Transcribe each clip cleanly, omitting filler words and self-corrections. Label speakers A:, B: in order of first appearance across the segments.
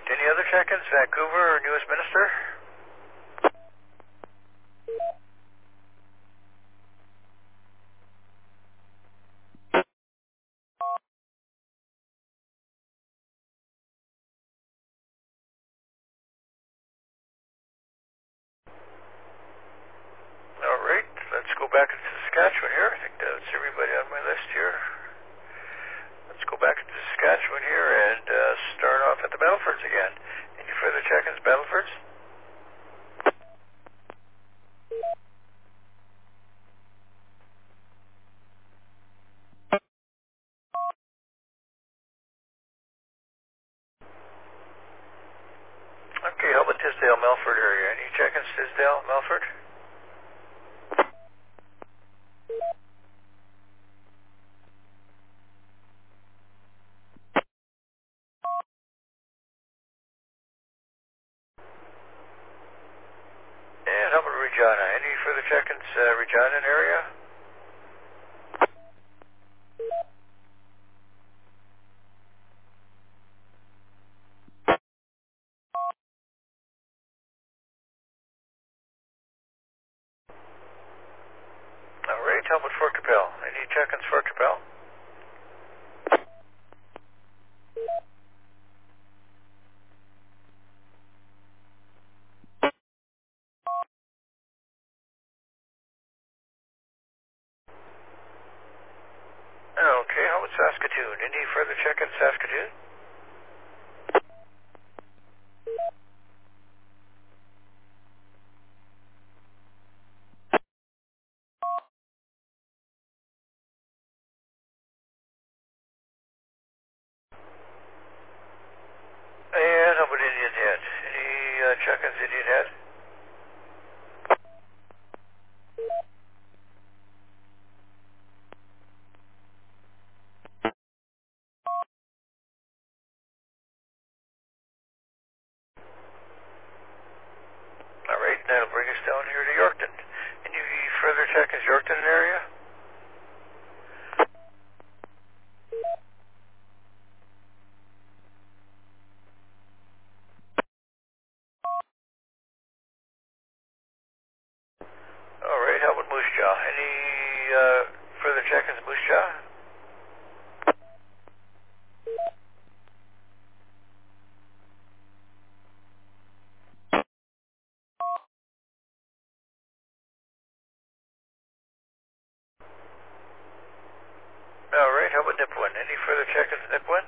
A: Any other check-ins? Vancouver or New Westminster? All right, let's go back into Saskatchewan here. I think that's everybody on my list here. Let's go back into Saskatchewan here and start off at the Battlefords again. Any further check-ins, Battlefords? Okay, how about Tisdale, Melford area? Any check-ins, Tisdale, Melford? And how about Regina? Any further check-ins, Regina area? All right, how about Fort Capel? Any check-ins, Fort Capel? Okay, how about Saskatoon? Any further check-ins, Saskatoon? And how about Indian Head? Any check-ins, Indian Head? All right, that'll bring us down here to Yorkton. Any further check-ins, Yorkton area? All right, how about Moose Jaw? Any further check-ins, Moose Jaw? All right, how about Nipawin? Any further check-ins, Nipawin?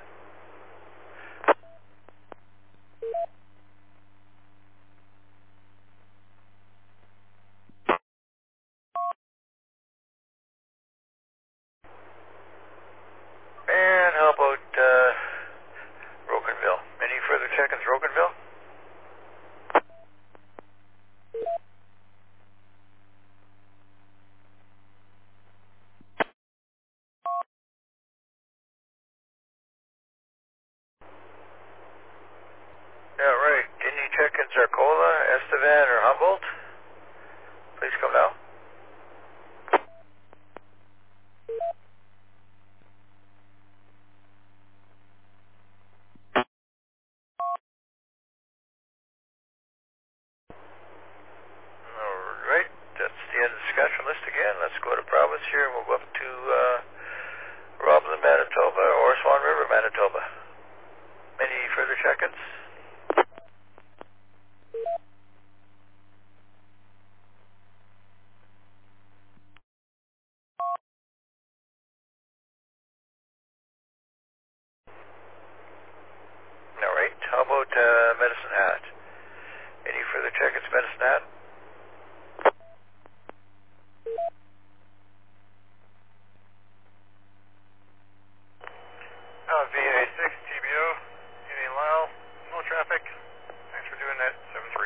A: And how about Rocanville? Any further check-ins, Rocanville? All right, any check-ins, Arcola, Estevan, or Humboldt? Please come now. All right, that's the end of the Saskatchewan list again. Let's go to province here, and we'll go up to Roblin, Manitoba, or Swan River, Manitoba. Any further check-ins? All right, how about Medicine Hat? Any further check-ins, Medicine Hat? VA6, TBO, Union Lyle, no traffic. Thanks for doing that, 7-3.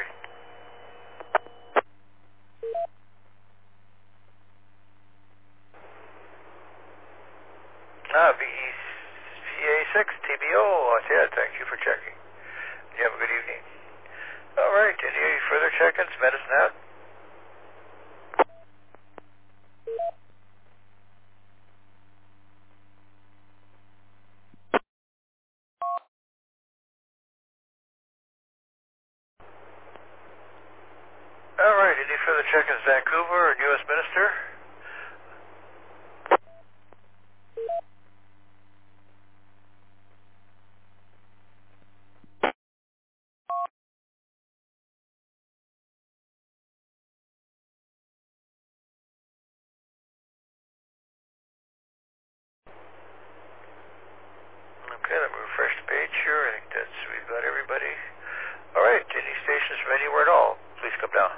A: VA6, TBO, yeah, thank you for checking. You have a good evening. All right, any further check-ins, Medicine Hat? any further check-ins, Vancouver and U.S. Minister? Okay, let me refresh the page here. I think we've got everybody. All right, any stations from anywhere at all, please come down.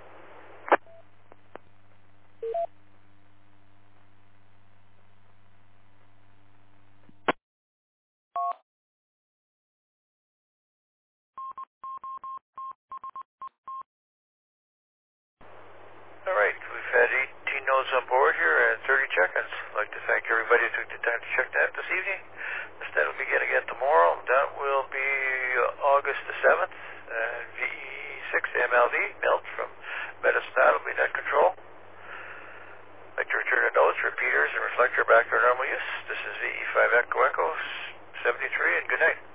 A: All right, we've had 18 nodes on board here and 30 check-ins. I'd like to thank everybody who took the time to check that this evening. The stand will begin again tomorrow. That will be August the 7th, and VE6 MLD, MELT from Metastat will be net control. I'd like to return the nodes, repeaters, and reflector back to their normal use. This is VE5 Echo Echo 73, and good night.